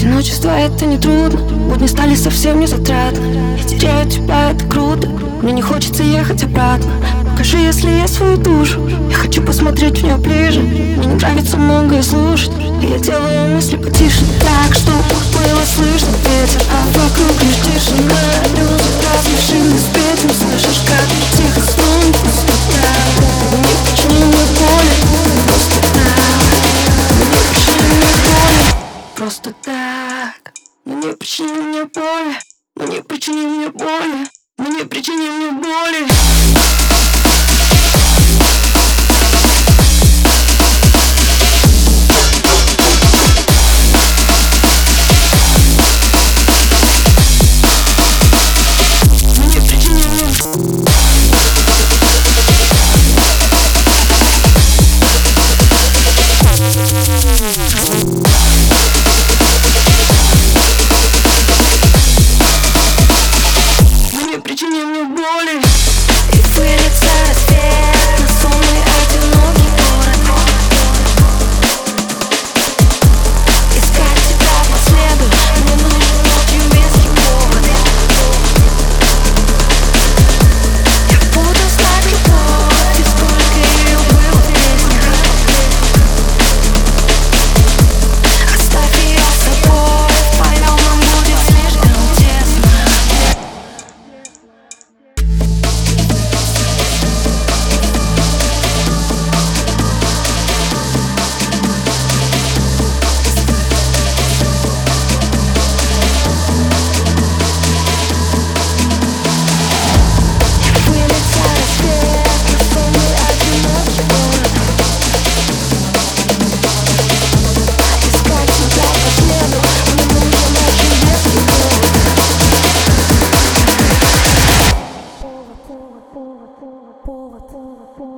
Одиночество — это не трудно, будни стали совсем не затратны. Я теряю тебя, это круто, мне не хочется ехать обратно. Покажи, если я свою душу, я хочу посмотреть в нее ближе. Мне не нравится многое слушать, и я делаю мысли потише, так, чтобы было слышно ветер, а вокруг лишь тишина. Люди разных шин и спеть, слышишь, как тихо стон просто так. Не причини мне боли, просто так. Не причини мне боли, просто так. Ну не причини мне боли, ну не причини мне боли, ну не причини мне боли. Причини мне боли. И пылится рассвет на сонный одинокий город. Искать тебя по следу мне нужен очень веский повод. Я буду знать любовь, и сколько ее было в песнях. Оставь ее с собой, вдвоем нам будет слишком тесно. Повод.